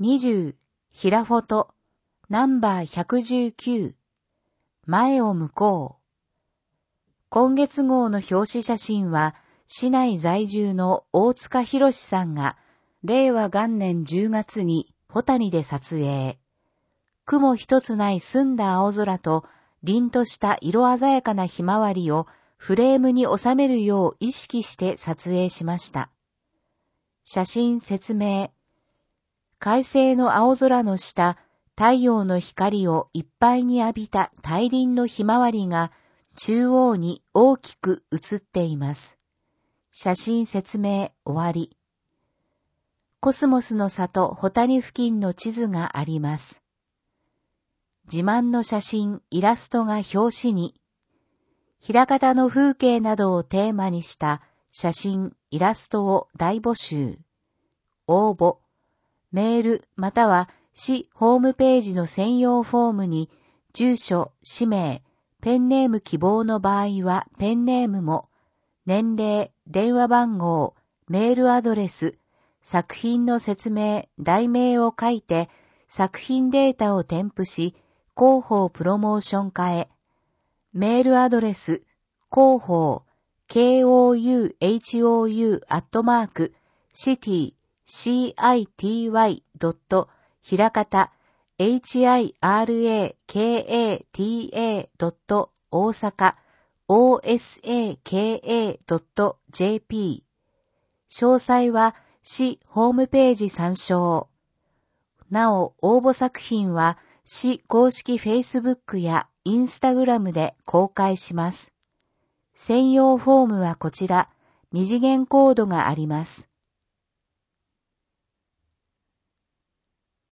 20、ヒラフォト、ナンバー119、前を向こう。今月号の表紙写真は、市内在住の大塚博さんが、令和元年10月にホタニで撮影。雲一つない澄んだ青空と、凛とした色鮮やかなひまわりをフレームに収めるよう意識して撮影しました。写真説明。快晴の青空の下、太陽の光をいっぱいに浴びた大輪のひまわりが中央に大きく写っています。写真説明終わり。コスモスの里ホタニ付近の地図があります。自慢の写真、イラストが表紙に、枚方の風景などをテーマにした写真、イラストを大募集。応募。メールまたは市ホームページの専用フォームに住所、氏名、ペンネーム希望の場合はペンネームも、年齢、電話番号、メールアドレス、作品の説明、題名を書いて作品データを添付し、広報プロモーション課へ。メールアドレス、広報、kohou@city.hiraka hiraka.osaka.osaka.jp 詳細は市ホームページ参照。なお、応募作品は市公式 Facebook や Instagram で公開します。専用フォームはこちら、2次元コードがあります。